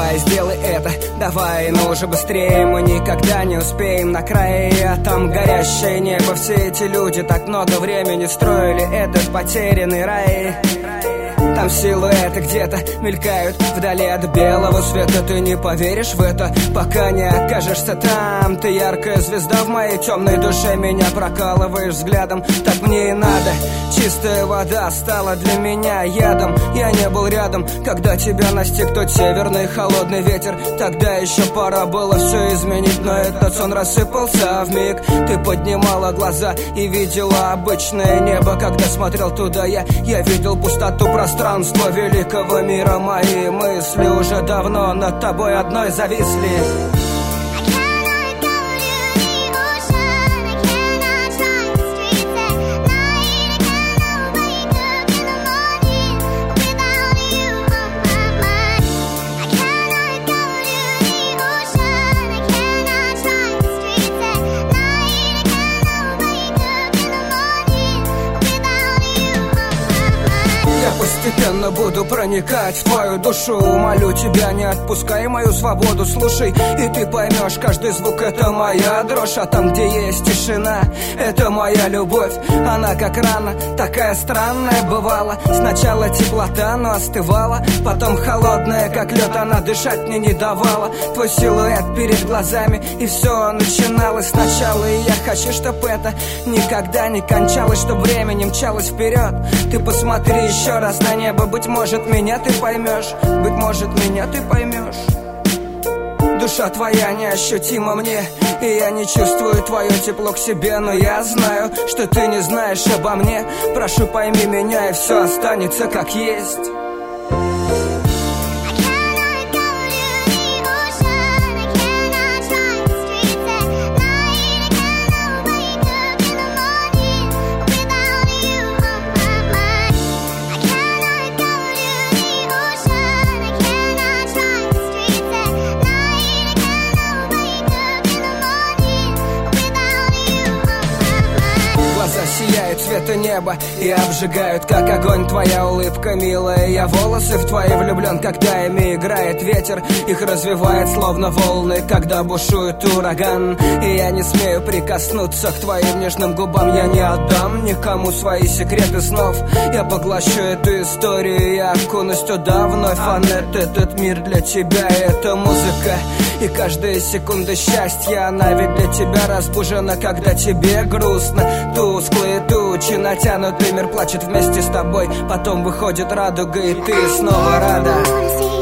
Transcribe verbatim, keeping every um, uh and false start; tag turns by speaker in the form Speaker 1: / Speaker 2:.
Speaker 1: Давай, сделай это, давай, ну уже быстрее. Мы никогда не успеем на крае, а там горящее небо. Все эти люди так много времени строили этот потерянный рай. Там силуэты где-то мелькают вдали от белого света. Ты не поверишь в это, пока не окажешься там. Ты яркая звезда в моей темной душе, меня прокалываешь взглядом. Так мне и надо. Чистая вода стала для меня ядом. Я не был рядом, когда тебя настиг тот северный холодный ветер. Тогда еще пора было все изменить, но этот сон рассыпался вмиг. Ты поднимала глаза и видела обычное небо. Когда смотрел туда я, я видел пустоту пространства великого мира. Мои мысли уже давно над тобой одной зависли. Постепенно буду проникать в твою душу. Молю тебя, не отпускай мою свободу. Слушай, и ты поймешь, каждый звук — это моя дрожь. А там, где есть тишина, это моя любовь. Она как рана, такая странная бывала. Сначала теплота, но остывала. Потом холодная, как лед, она дышать мне не давала. Твой силуэт перед глазами, и все начиналось сначала. И я хочу, чтоб это никогда не кончалось, чтоб время не мчалось вперед. Ты посмотри еще раз на небо, быть может, меня ты поймешь. Быть может, меня ты поймешь. Душа твоя неощутима мне, и я не чувствую твое тепло к себе. Но я знаю, что ты не знаешь обо мне. Прошу, пойми меня, и все останется как есть. Сияют цвета неба и обжигают, как огонь, твоя улыбка, милая. Я волосы в твои влюблен, когда ими играет ветер. Их развивает словно волны, когда бушует ураган. И я не смею прикоснуться к твоим нежным губам. Я не отдам никому свои секреты снов. Я поглощу эту историю, я окунусь туда вновь. Анет, этот мир для тебя, это музыка. И каждая секунда счастья, она ведь для тебя разбужена, когда тебе грустно. Тусклые тучи, натянутый мир плачет вместе с тобой. Потом выходит радуга, и ты снова рада.